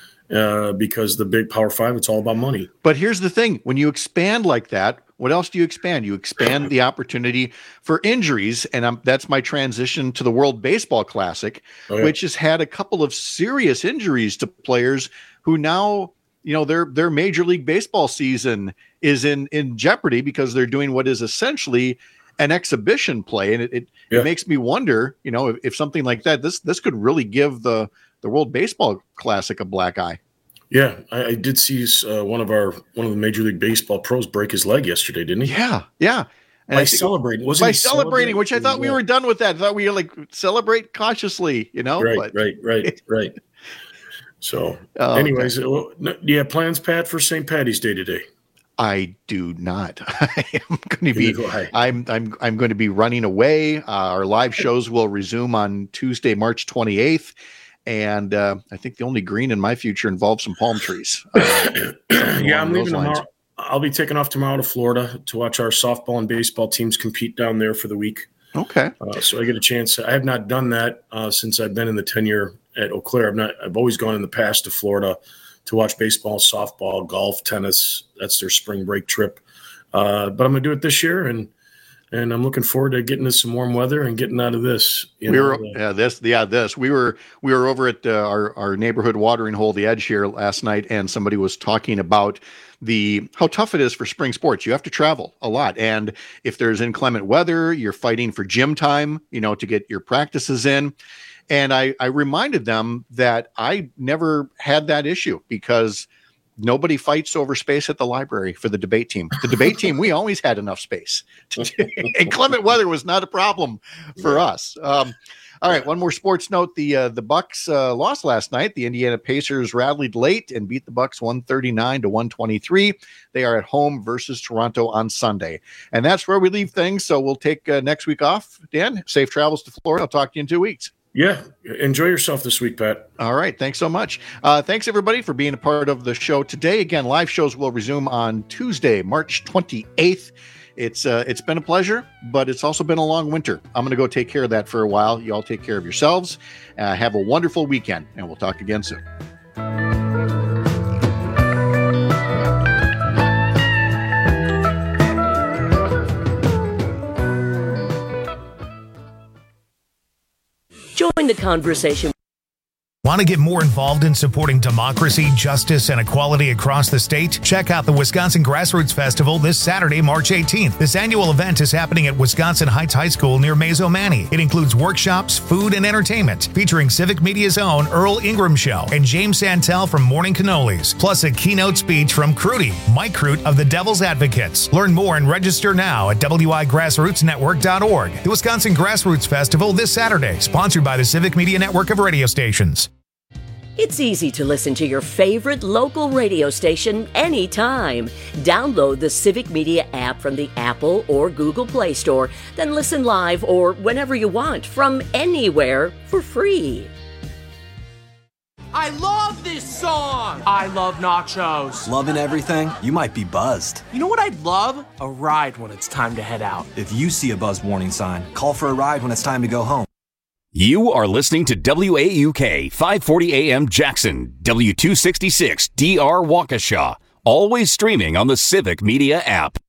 Because the big Power 5, it's all about money. But here's the thing. When you expand like that, what else do you expand? You expand the opportunity for injuries, and that's my transition to the World Baseball Classic, which has had a couple of serious injuries to players who now, their Major League Baseball season is in jeopardy because they're doing what is essentially an exhibition play, and it makes me wonder, if something like that, this could really give the World Baseball Classic a black eye. Yeah, I did see one of the Major League Baseball pros break his leg yesterday, didn't he? Yeah. And by celebrating, which I thought we were done with that. I thought we were celebrate cautiously, Right. So, anyways, do you have plans, Pat, for St. Patty's Day today? I do not. I'm going to be running away. Our live shows will resume on Tuesday, March 28th. And I think the only green in my future involves some palm trees. I'm leaving tomorrow. I'll be taking off tomorrow to Florida to watch our softball and baseball teams compete down there for the week. Okay. So I get a chance. I have not done that since I've been in the tenure at Eau Claire. I've always gone in the past to Florida to watch baseball, softball, golf, tennis. That's their spring break trip. But I'm going to do it this year, and I'm looking forward to getting to some warm weather and getting out of this. We were over at our neighborhood watering hole, The Edge, here last night, and somebody was talking about how tough it is for spring sports. You have to travel a lot, and if there's inclement weather, you're fighting for gym time, to get your practices in. And I reminded them that I never had that issue because nobody fights over space at the library for the debate team. The debate team, we always had enough space. Inclement weather was not a problem for us. All right, one more sports note. The Bucks lost last night. The Indiana Pacers rallied late and beat the Bucks 139-123. They are at home versus Toronto on Sunday. And that's where we leave things. So we'll take next week off. Dan, safe travels to Florida. I'll talk to you in 2 weeks. Yeah. Enjoy yourself this week, Pat. All right. Thanks so much. Thanks, everybody, for being a part of the show today. Again, live shows will resume on Tuesday, March 28th. It's been a pleasure, but it's also been a long winter. I'm going to go take care of that for a while. You all take care of yourselves. Have a wonderful weekend, and we'll talk again soon. Join the conversation. Want to get more involved in supporting democracy, justice, and equality across the state? Check out the Wisconsin Grassroots Festival this Saturday, March 18th. This annual event is happening at Wisconsin Heights High School near Mazo-Manny. It includes workshops, food, and entertainment, featuring Civic Media's own Earl Ingram Show and James Santel from Morning Cannolis, plus a keynote speech from Crudy, Mike Crute of the Devil's Advocates. Learn more and register now at wigrassrootsnetwork.org. The Wisconsin Grassroots Festival this Saturday, sponsored by the Civic Media Network of radio stations. It's easy to listen to your favorite local radio station anytime. Download the Civic Media app from the Apple or Google Play Store, then listen live or whenever you want from anywhere for free. I love this song! I love nachos. Loving everything? You might be buzzed. You know what I'd love? A ride when it's time to head out. If you see a buzz warning sign, call for a ride when it's time to go home. You are listening to WAUK 540 AM Jackson, W266 DR Waukesha, always streaming on the Civic Media app.